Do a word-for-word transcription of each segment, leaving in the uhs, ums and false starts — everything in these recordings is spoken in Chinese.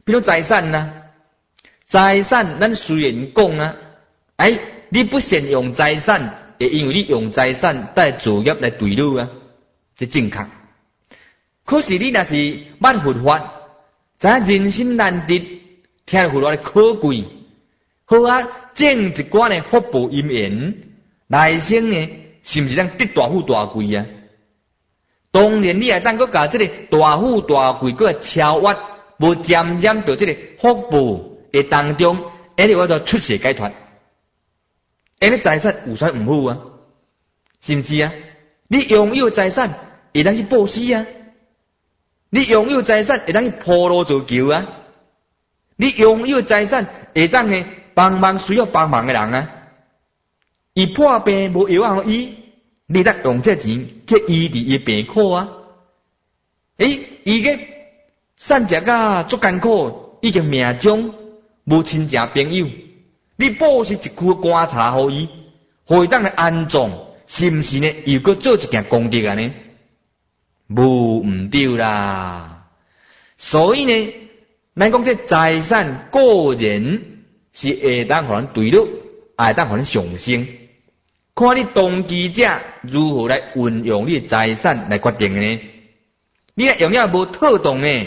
比如财产呐、啊，财产咱虽然讲啊，哎，你不善用财产，也因为你用财产带作业来对路啊，这正确。可是你若是捌佛法，知影人生难得，听佛法的可贵，好啊，种一寡呢福报因缘，来生呢是毋是咱得大富大贵啊？当然你也当搁甲这个大富大贵搁超越，无渐渐到这个福报的当中，而且我就出世解脱，而且财产有啥唔好啊？是毋是啊？你拥有财产，会当去布施啊？你拥有财产，会当去铺路做桥啊？你拥有财产，会当呢帮忙需要帮忙的人啊？伊破病无药通医，你得用这钱去医治伊病苦啊？诶，伊个散食啊足艰苦，已经命中无亲戚朋友，你布施一句观察互伊，互伊当来安葬，是毋是呢？又搁做一件功德啊呢？无唔对啦。所以呢，咱讲这财产个人是会当互咱对了，会当互咱上升。看你当机者如何来运用你的财产来决定的呢？你若用了无妥当呢，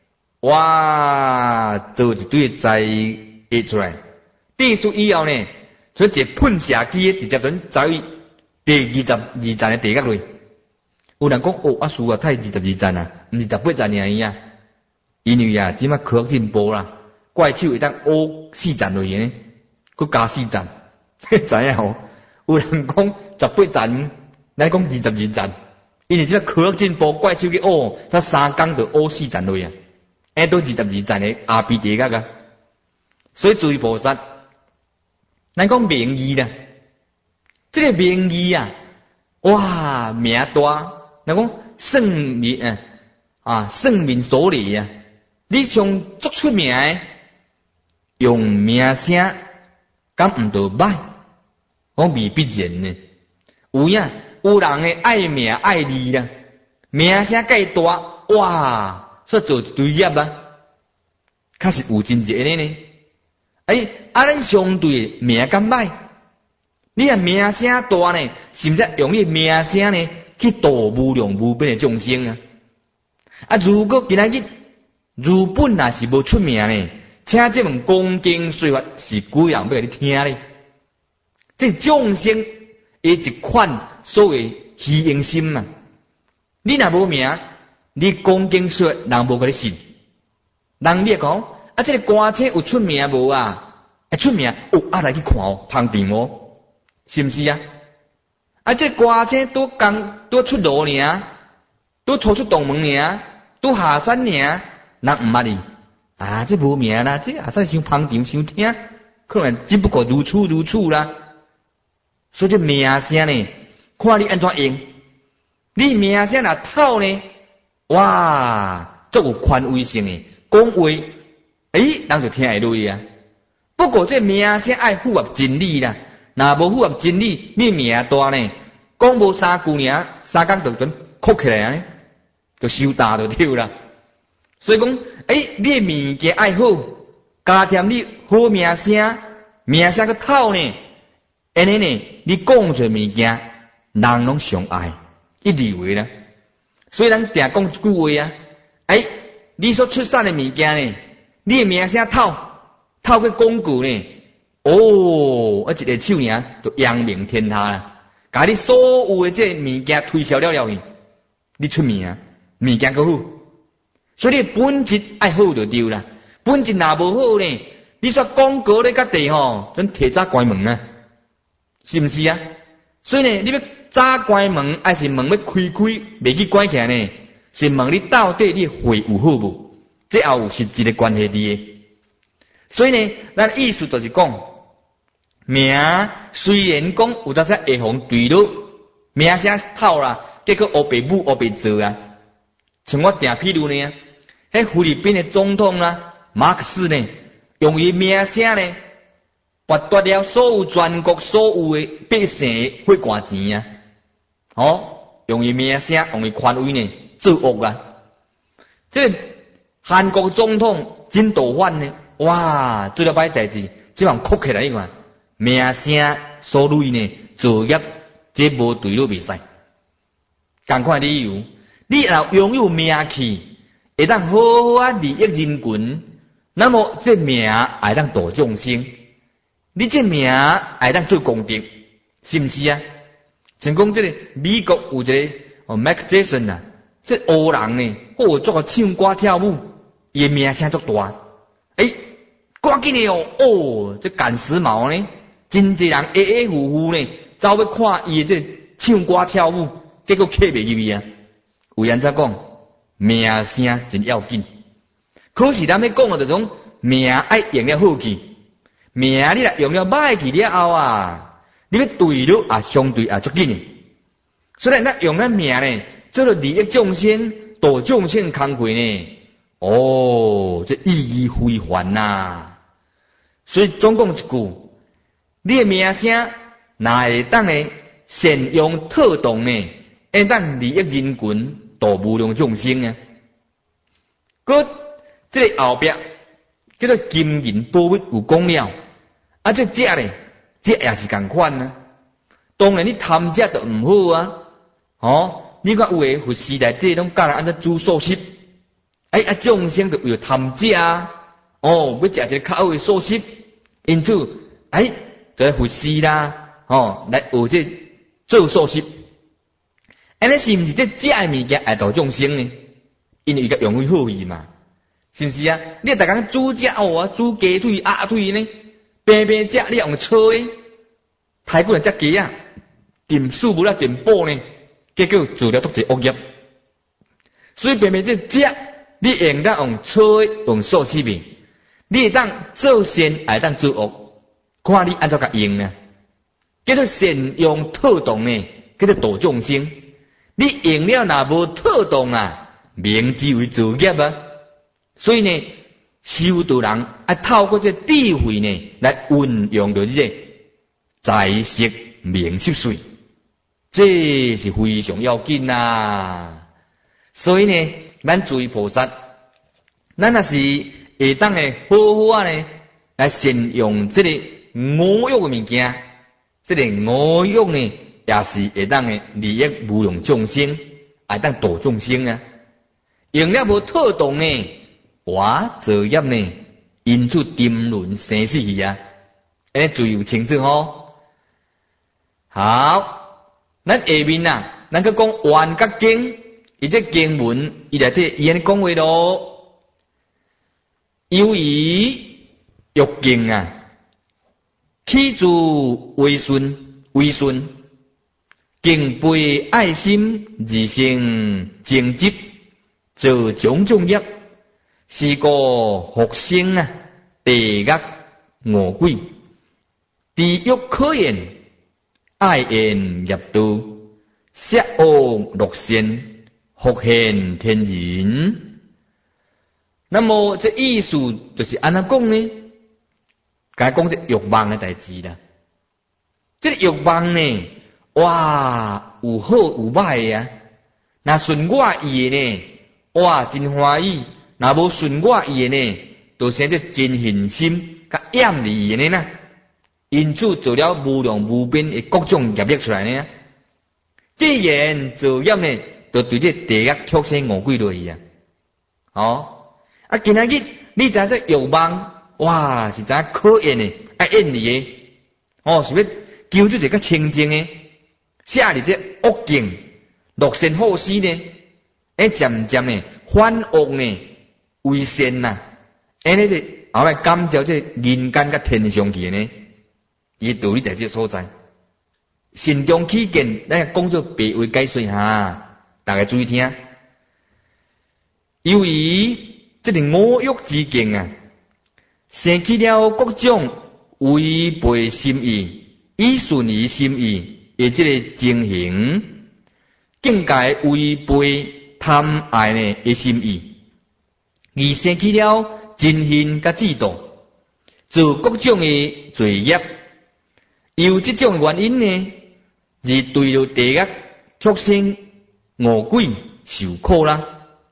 哇，做一堆财溢出来，变数以后呢，所以一喷射机直接准走去第二十二站的地角内。有人讲哦，啊输啊，太二十二站啊，毋是十八站而已啊。因为啊，即摆科学进步啦，怪手会当乌四站落去呢，佮加四站，知影吼？有人讲十八站，咱讲二十二站，因为即摆科学进步，怪手去乌，才三工就乌四站落去啊，下到二十二站的阿鼻地角啊。所以诸位菩萨，咱讲名义啦，这个名义啊，哇，名大。咱讲圣名啊，啊圣名所立啊，你上足出名诶，用名声，敢毋着歹？我未必然呢。有影，有人诶爱名爱利啦，名声介大，哇，说做一堆业啊，确实有真济呢呢。哎，啊咱相对名敢歹？你啊名声大呢，是毋是用你名声呢？去度无量无边的众生啊！啊，如果今仔日如本也是无出名呢，请这门恭敬说法是几人要给你听呢？这众生的一款所谓虚荣心啊！你若无名，你恭敬说法人无给你信，人你讲啊，这个歌星有出名无啊？啊出名哦，啊来去看哦，旁边哦，是毋是啊？啊，这歌星拄刚拄出炉尔，拄初出洞门尔，拄下山尔，人毋捌哩。啊，这无名啦，这下山伤旁听伤听，可能只不过如此如此啦。所以这名声呢，看你安怎用。你名声若透呢，哇，足有权威性诶，讲话，诶，人就听会落啊。不过这名声爱符合真理啦。若无符合真理，你名大呢，讲无三句尔，三工就准哭起来啊，就收大就对啦。所以讲，诶，你物件爱好，加添你好名声，名声个透呢，安尼呢，你讲出物件，人拢上爱，一认为啦。所以咱定讲一句话啊，诶，你所出产的物件呢，你的名声透，透过广告呢。哦，啊一个手尔就扬名天下啦！甲你所有的这物件推销了了去，你出名啊，物件够好，所以你本质爱好就对啦。本质若无好呢，你说广告咧甲地吼，真提早关门啊，是毋是啊？所以呢，你要早关门，还是门要开开，未去关起来呢？是问你到底你会有好无？这也有实质的关系伫诶。所以呢，咱意思就是讲。名虽然讲有当时会互对了，名声透啦，结果黑白母黑白做啊。像我定譬如呢，迄菲律宾的总统啦，马克思呢，用伊名声呢，剥夺了所有全国所有的百姓的血汗钱啊！哦，用伊名声，用伊权威呢，做恶啊！这个韩国总统真倒反呢，哇，做了歹代志，即项哭起来你看，名声所累呢，作业这无对路袂使。同款理由，你若拥有名气，会当好好啊利益人群，那么这名会当度众生，你这名会当做功德，是毋是啊？像讲这个美国有一个哦 Michael Jackson 啊，这黑人呢，好做个唱歌跳舞，伊的名声足大。诶，赶紧的哦，哦，这赶时髦呢，真侪人A A 呼呼呢，走要看伊的这唱歌跳舞，结果客袂入去啊。有人怎讲？名声真要紧。可是咱要讲的就种名爱用了好去，名你若用了歹去了后啊，你要对了啊，相对啊足紧的。所以咱用咱名呢，做了利益众生、度众生工课呢，哦，这意义非凡呐。所以总讲一句，你的名声哪会当呢善用特动呢？会当利益人群、度无量众生啊。搁这个后壁叫做金银宝物有讲了，啊，这食咧，这也是共款啊。当然你贪食就唔好啊。哦，你看有诶佛寺内底拢教人安怎煮素食，哎啊众生就为了贪食啊，哦，要食一个较好诶素食，因此哎，就来佛寺啦，哦，来学这做素食。安尼是毋是这食诶物件会度众生呢？因为伊个用意好意嘛，是毋是啊？你逐工煮食哦啊，煮鸡腿、鸭腿呢，平平食你用炒诶，太过来食鸡啊，炖素无啦炖补呢。结果做了都是恶业，所以偏偏这食，你用当用错用素食面，你当做善还当做恶，看你安怎甲用呢？叫做善用特动呢，叫做度众生。你用了若无特动啊，名之为造业啊。所以呢，修道人啊透过这智慧呢来运用着这财色名食睡。这是非常要紧呐，所以呢，咱诸位菩萨，咱若是会当诶好好啊呢，来善用这个五欲诶物件，这个五欲呢，也是会当诶利益无量众生，会当度众生啊。用了无特动呢，哇，造业呢，因此沉沦生死去啊，安尼最有清楚吼。好。咱下面啊，咱去讲《圆觉经》，伊这经文，伊内底伊安尼讲话咯。由于欲境啊，起自为顺为顺，敬背爱心而生正直，做种种业，是个福生啊，地狱恶鬼，地狱可言。爱言业道，摄恶乐善，福现天人。那么这意思就是安怎讲呢？该讲这欲望的代志啦。这欲望呢，哇，有好有歹啊。那顺我意的呢，哇，真欢喜；那无顺我意的呢，就生这真恨心，甲厌离的呢。因此做了无量无边的各种业力出来呢。既然造业呢，就对这地狱畜生恶鬼落去啊。哦，啊，今仔日你知这欲望，哇，是怎可厌的，爱厌离的，哦，是要求出一个清净的，下里这恶境、乐善好施呢，哎，渐渐呢，反恶呢为善呐，哎，你这后来感召这人间甲天上去呢。伊道理在这所在，慎重起见，咱讲做白话解说哈，大家注意听。由于这个五欲之境啊，生起了各种违背心意、以顺于心意的这个情形，更加违背贪爱呢的心意，而生起了憎恨甲嫉妒，做各种的罪业。由这种原因呢，而对着地狱畜生恶鬼受苦啦。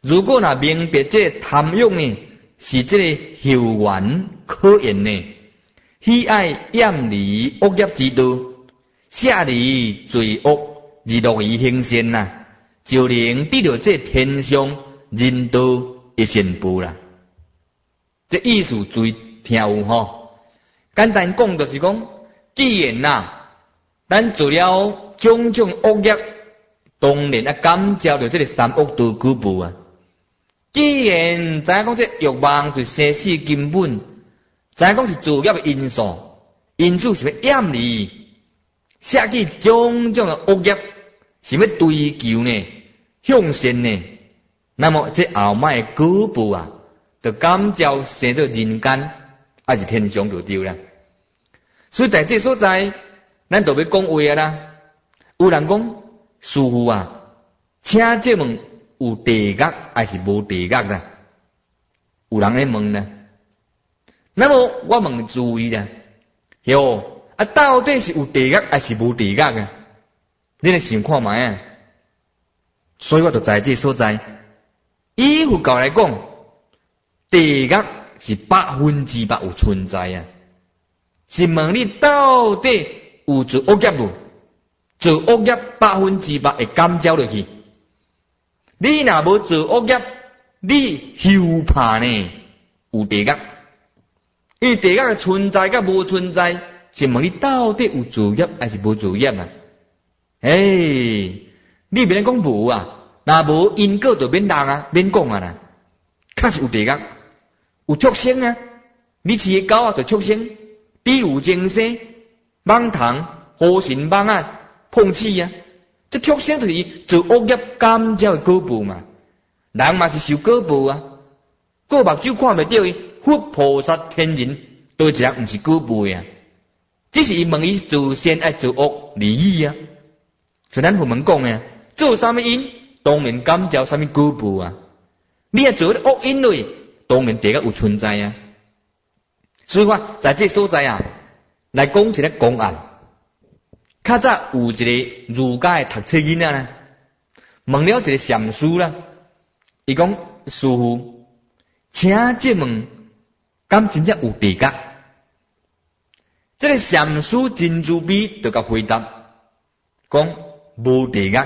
如果若明白这贪欲呢，是这个后缘可言呢，喜爱厌离恶业之道，舍离罪恶而乐于行善呐，就能得到这天上人道一仙报啦。这意思注意听有吼。简单讲就是讲，既然呐，咱做了种种恶业，当然啊感召着这个三恶道举报啊。既然知影讲这欲望对生死根本，知影讲是造业的因素，因此是要厌离，舍弃种种的恶业，是要追求呢向善呢。那么这后摆的果报啊，就感召生做人间，还是天上就对啦。所以在这所在，咱就要讲话啊啦。有人讲，师父啊，请这问有地狱还是无地狱啦？有人来问呢。那么我问注意啦，哟啊，到底是有地狱还是无地狱啊？你来想看卖啊。所以我就在这所在，以佛教来讲，地狱是百分之百有存在啊。是问你到底有做恶业无？做恶业百分之百会感召落去。你若无做恶业，你后怕呢有地狱。因为地狱的存在甲无存在，是问你到底有做业还是无做业啊？哎，你别讲无啊，若无因果就免人啊，免讲啊啦。确实有地狱，有畜生啊，你饲的狗啊就畜生。比有精生、蟒虫、河神蟒啊、碰刺啊，这畜生就是做恶业感召的果报嘛。人嘛是受果报啊，过目睭看袂到伊，佛菩萨天人都一样，毋是果报啊。只是伊问伊做善爱做恶利益啊。像咱佛门讲啊，做啥物因，当然感召啥物果报啊。你若做恶因类，当然地狱有存在啊。所以话在这所在啊，来讲一个公案。较早有一个儒家的读册囡仔呢，问了一个禅师啦，伊讲师父，请这问，敢真正有地狱？这个禅师真慈悲，就甲回答，讲无地狱。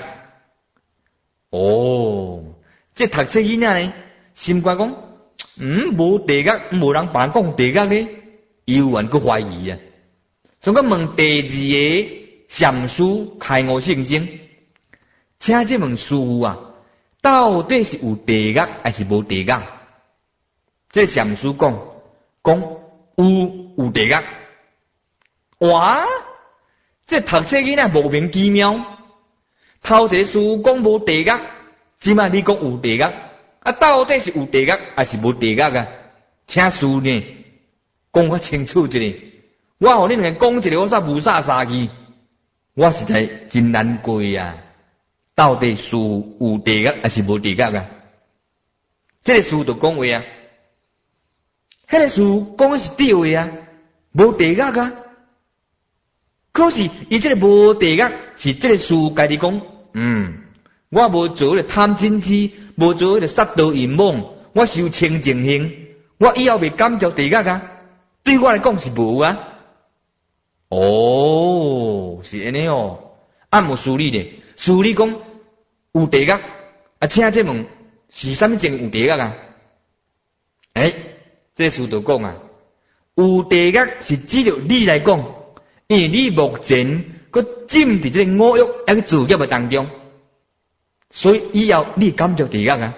哦，这读册囡仔呢，心怪讲。嗯，无地狱，无人别人讲地狱呢，有缘去怀疑啊。所以我问第二个禅师开悟圣经，请这问师父啊，到底是有地狱还是无地狱？这禅师讲，讲有有地狱。哇，这读册囡仔莫名其妙。头一个师父讲无地狱，即摆你讲有地狱。啊，到底是有地狱还是无地狱啊？请师呢讲较清楚一下。我互你两个讲一个，我煞无啥杀气，我实在真难过啊！到底是有地狱还是无地狱啊？这个书就讲话啊，迄个书讲的是对的啊，无地狱啊。可是伊这个无地狱是这个书家己讲，嗯。我无做咧贪嗔痴，无做咧杀盗淫妄，我修清净行，我以后未感召地狱啊！对我来讲是无啊。哦，是安尼哦，按无梳理咧，梳理讲有地狱，啊，请这问是啥物情有地狱啊？诶、欸，这书就讲啊，有地狱是指着你来讲，因为你目前佮浸伫这个恶欲还个造业的当中。所以以后你感召地狱啊？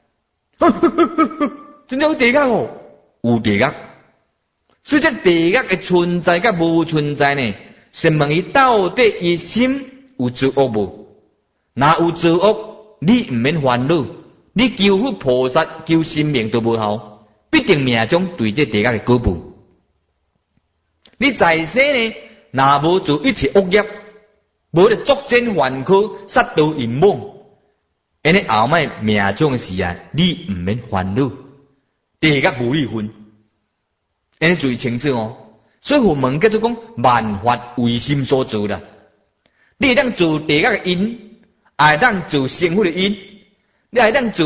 真正有地狱哦，有地狱。所以这地狱的存在甲无存在呢，是问伊到底伊心有作恶无？若有作恶，你毋免烦恼，你求佛菩萨求神明都无效，必定命中对这地狱的果报。你在世呢，若无做一切恶业，无咧作奸犯科、杀盗淫妄。安尼后摆命中时啊，你毋免烦恼，地狱无你份。安尼注意清楚哦。所以佛门叫做讲万法唯心所造啦。你会当做地狱的因，也会当做幸福的因，你会当做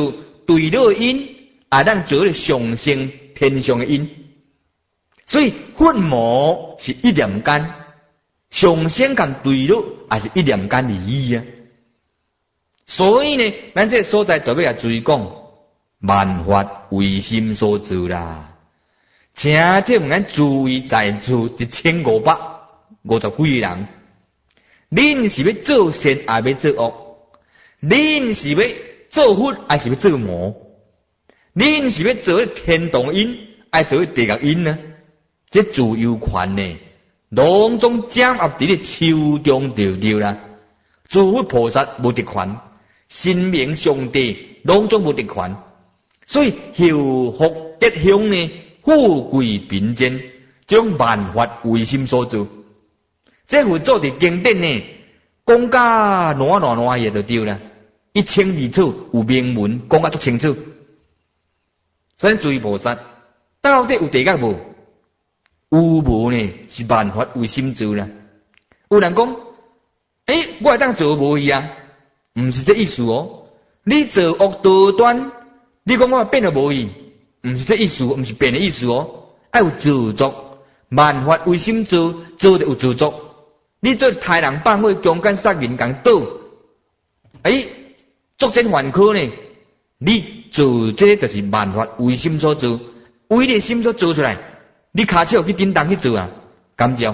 对落因，也当做咧上升天上的因。所以粉末是一念间，上升跟对落也是一念间而已啊。所以呢，咱这个所在特别要注意讲，万法唯心所造啦。请这唔咱注意在座一千五百五十几个人，恁是要做善，也要做恶；恁是要做佛，还是要做魔？恁是要做天堂因，还是做地狱因呢？这自由权呢，拢总掌握伫咧手中就对啦。诸佛菩萨无特权，神明上帝拢总无特权，所以后福吉凶呢，富贵贫贱，将万法唯心所造。这佛祖伫经典呢，讲甲烂烂烂也就对啦。一清二楚，有明文讲甲足清楚。所以诸位菩萨到底有地狱无？有无呢？是万法唯心造啦。有人讲，诶、欸，我会当做无去啊？毋是这意思哦。你做恶道端，你讲我变了无去，毋是这意思，毋是变的意思哦。要有自作，万法唯心造，做得有自作。你做杀人放火、强奸杀人共倒，诶、欸，作奸犯科呢？你做这个就是万法唯心所造，为你心所做出来。你骹手去叮当去做啊？感召，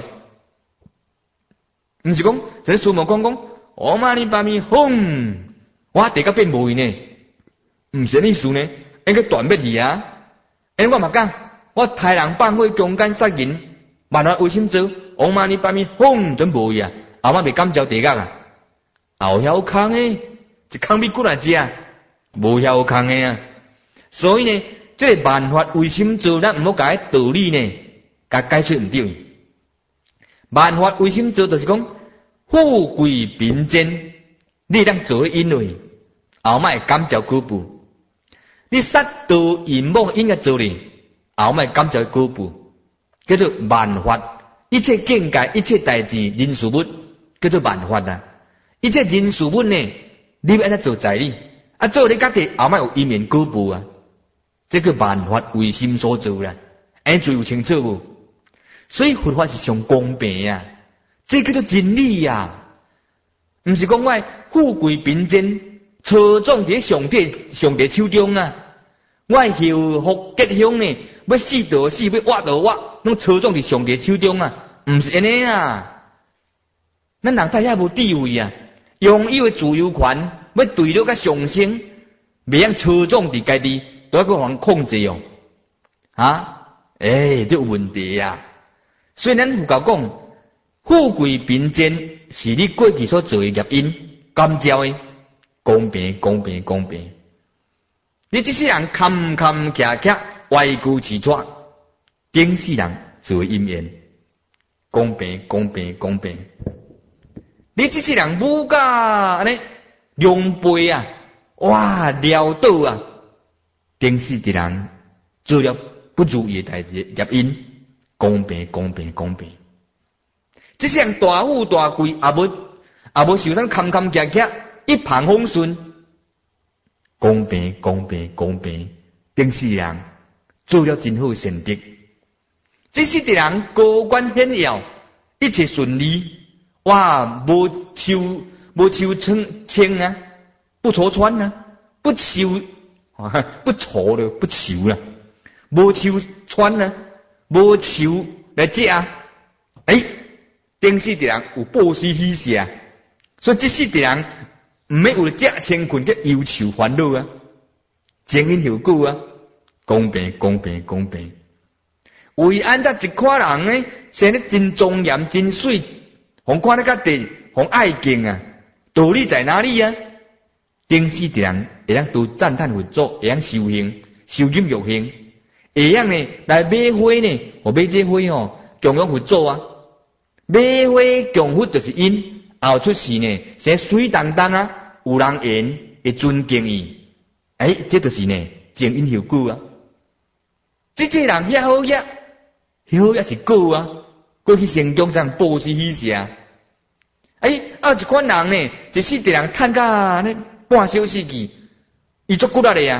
毋是讲，这苏某讲讲，我妈你把咪轰，我地甲变无去呢？毋是意思呢？应该断不去啊？因我嘛讲，我杀人放火、强奸杀人，万法唯心造，我妈你把咪轰准无去啊？后妈未感召地狱啊？后遐有空诶，一空比骨来食，无遐有空诶啊！所以呢。这个万法唯心造，咱毋好甲迄道理呢，甲解出毋对。万法唯心造，就是讲富贵贫贱，你当做因为后摆感召果报。你杀盗淫妄应该做哩，后摆感召果报，叫做万法。一切境界、一切代志、人事物，叫做万法啊。一切人事物呢，你要安怎做在理，啊做你家己后摆有因缘果报啊。这个万法唯心所造啦，安最有清楚无？所以佛法是上公平呀，这叫做真理呀，毋是讲我富贵贫贱操纵伫上帝上帝手中啊，我后福吉凶呢，要死就死，要活就活，拢操纵伫上帝手中啊，毋是安尼啊。咱人太遐无智慧啊，拥有自由权，要对了甲上升，袂晓操纵伫家己。都要个人控制哦，啊，诶、欸，这有问题呀、啊。所以咱佛教讲，富贵贫贱是你过去所做的业因，感召的，公平，公平，公平。你这些人坎坎坷坷，歪曲起错，顶世人做因缘，公平，公平，公平。你这些人武甲安尼两倍啊，哇，潦倒啊！顶世的人做了不如意的代志，业因公平，公平，公平。这些人大富大贵，也无也无受啥坎坎坷坷，一帆风顺，公平，公平，公平。顶世人做了真好善德，这些的人高官显耀，一切顺利，哇，无求无求称称啊，不愁穿啊，不求。不愁了，不求了，无求穿啊，无求来食啊。诶、欸，顶世的人有报施喜舍，所以这世的人毋免为了食清困嘅忧愁烦恼啊，前因后果啊，公平，公平，公平。为安怎一块人呢，生得真庄严，真水，互看得较地，互爱敬啊，道理在哪里啊？顶世的人会当都赞叹佛祖，会当修行、修忍辱行，会当呢来买花呢，互买这花哦，供养佛祖啊。买花供佛就是因，后出世呢，生水当当啊，有人缘会尊敬伊，诶、欸，这就是呢前因后果啊。这些人遐好遐，遐好遐是果啊，过去成中上报施喜舍。诶、欸，啊一款人呢，一世的人趁甲呢。半小世纪，伊足骨力的啊！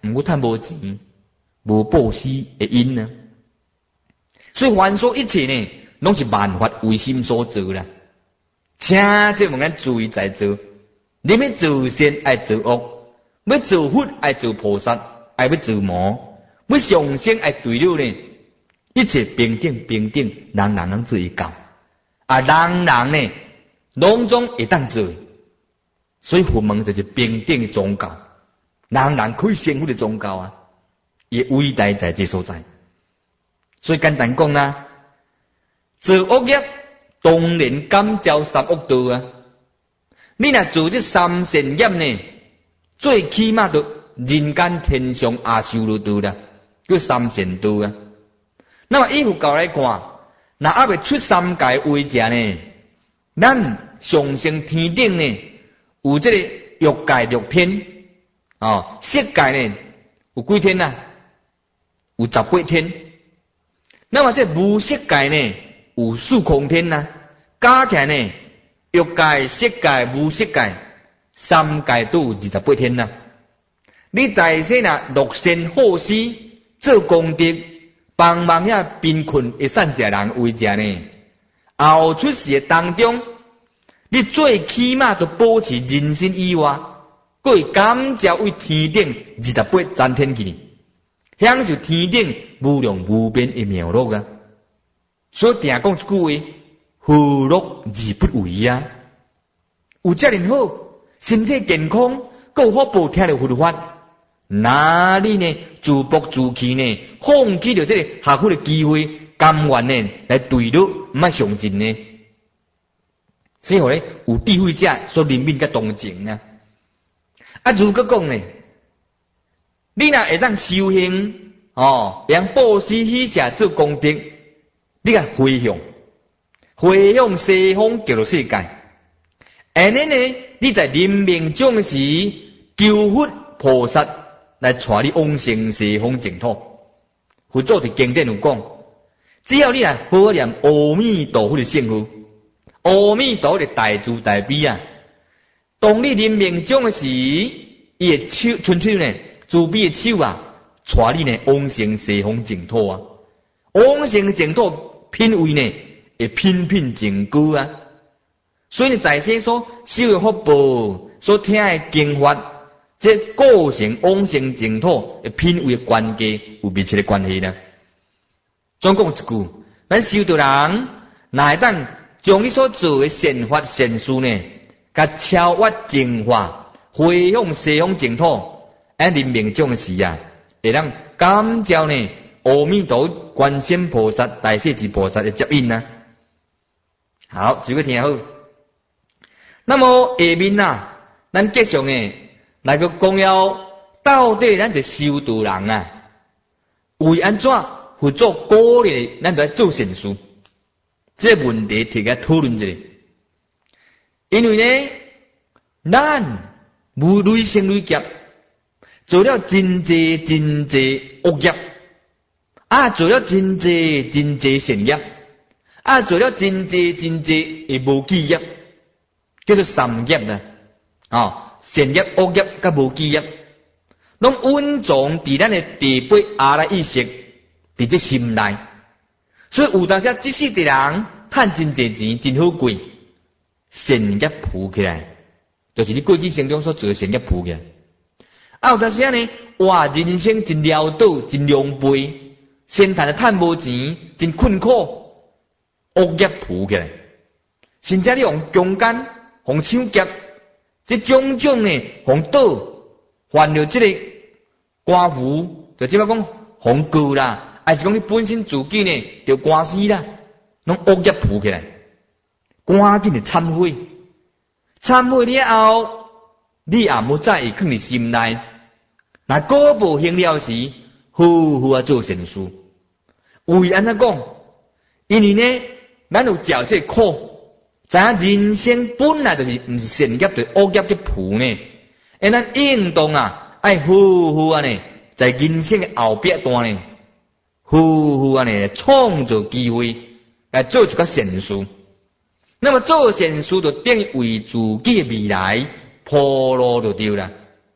毋过趁无钱，无布施的因呢。所以凡所一切呢，拢是万法唯心所做啦。请这问咱注意在做，你要做善爱做恶，要做佛爱做菩萨，爱要做魔，要上升爱对了呢。一切平等平等，人人能做一教，啊，人人呢，拢总会当做。所以佛门就是平等的宗教，人人可以成佛的宗教啊，也伟大在这所在。所以简单讲啦，做恶业当然感召三恶道啊。你若做这三善业呢，最起码都人间天上阿修罗道啦，叫三善道啊。那么依佛教来看，若还未出三界为者呢，咱上升天顶呢，有这个欲界六天，哦，色界呢有几天啊？有十八天。那么这无色界呢，有四空天呐、啊，加起来呢，欲界、色界、无色界三界都有二十八天呐、啊。你在世啊，乐善好施，做功德，帮忙遐贫困会善者人为者呢，后出世当中，你最起码都保持人身以外，佫会感召为天顶二十八层天去。享受天顶无量无边的妙乐啊！所以定讲一句话：何乐而不为啊？有遮尔好，身体健康，够福报听到佛法，哪里呢？自暴自弃呢？放弃了这个学佛的机会，甘愿呢来对了，唔爱上进呢？所以后咧，有智慧者所怜悯甲同情啊！啊，如果讲呢？你若会当修行，哦，用布施喜舍做功德，你甲回向，回向西方极乐世界。安尼呢，你在临命终时，求佛菩萨来带你往生西方净土。佛祖伫经典有讲，只要你来好念阿弥陀佛的圣号，阿弥陀佛的大慈大悲啊，当你临命终时，伊会手伸手呢。慈悲的手啊，带你呢往生西方净土啊！往生净土品位呢，会品品净高啊！所以呢，在世所修的福报，所听的经法，这构成往生净土的品位的关键有密切的关系呢。总讲一句，咱修道人，哪会当将你所做的善法善事呢，甲超越净化，回向西方净土。按临命终的时啊，会让感召呢阿弥陀观世音菩萨、大势至菩萨的接引啊。好，诸位听好。那么下面啊，咱继续呢来个讲了，到底咱这修道人啊，为安怎去做鼓励咱来做善事？这个问题提个讨论一下。因为呢，咱无累生累劫。做了真济真济恶业，啊，做了真济真济善业，啊，做了真济真济的无记业，叫做三业啦。哦，善业、恶业甲无记业，拢蕴藏伫咱的第八阿赖意识伫这心内。所以有当时即世的人赚真济钱，真好过，善业铺起来，就是你过去生中所做的善业铺起来。啊，有当时呢，哇，人生真潦倒，真狼狽，先谈的赚无钱，真困苦，恶业铺起来，甚至你用强奸、用抢劫，这种种呢，用倒犯了这个官府，就即摆讲红告啦，还是讲你本身自己呢，就官司啦，拢恶业铺起来，赶紧的忏悔，忏悔了后，你也无再会放伫心内。那果报行了时，好好啊做善事。为安怎讲？因为呢，咱有嚼这苦，知影人生本来就是毋是善业对恶业的谱呢。而咱应当啊，爱好好啊呢，在人生的后壁段呢，好好啊呢，创造机会来做一个善事。那么做善事就等于为自己的未来铺路就对了。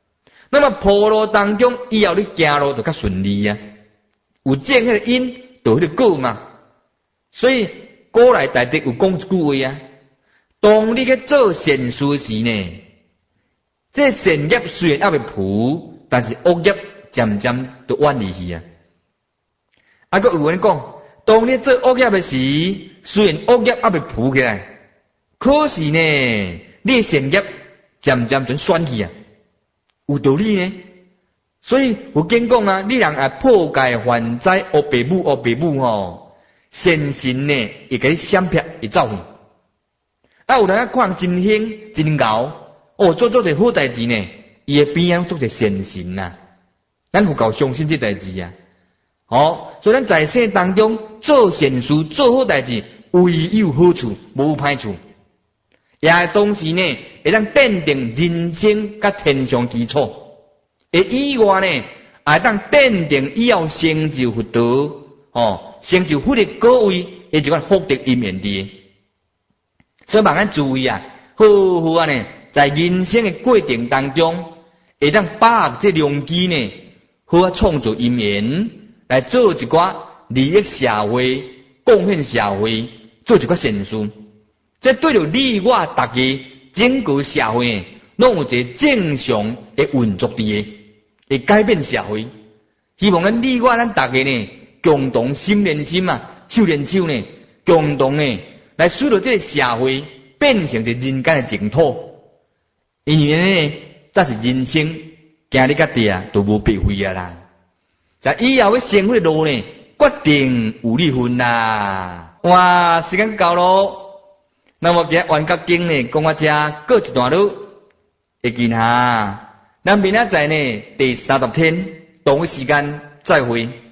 那么坡路当中，以后你行路就较顺利啊。有种迄个因，就迄个果嘛。所以古来大抵有讲一句话啊：当你去做善事时呢，这善业虽然还未蒲，但是恶业渐渐就远离去啊。啊，佫有人讲，当你做恶业的时，虽然恶业还未蒲起来，可是呢，你善业渐渐就选去啊。有道理呢，所以有经讲啊，你人啊破戒还灾，恶爸母恶爸母吼，善神呢会甲你闪撇会走去。啊，有人啊看真兴真牛，哦，做做者好代志呢，伊会边仔做者善神呐、啊，咱有够相信这代志啊。哦，所以咱在世当中做善事、做好代志，唯有好处，无歹处。也同时呢，会当奠定人生甲天上基础。而以外呢，也当奠定以后成就福德，哦，成就福的果位，也就讲福德因缘的。所以万咱注意啊，好好啊呢，在人生的过程当中，会当把握这良机呢，好啊创造因缘，来做一寡利益社会、贡献社会，做一寡善事。这对着你我大家整个社会，拢有一个正常的运作的，会改变社会。希望咱你我咱大家呢，共同心连心啊，手连手呢，共同呢来使到这个社会变成一人间的净土。因为呢，这是人生行日到地啊，都无白费啊啦。在以后的生活的路呢，决定有你份啦。哇，时间到咯。那么今日完结经呢，讲到这过一段路，会见下，咱明仔载呢第三十天同一时间再会。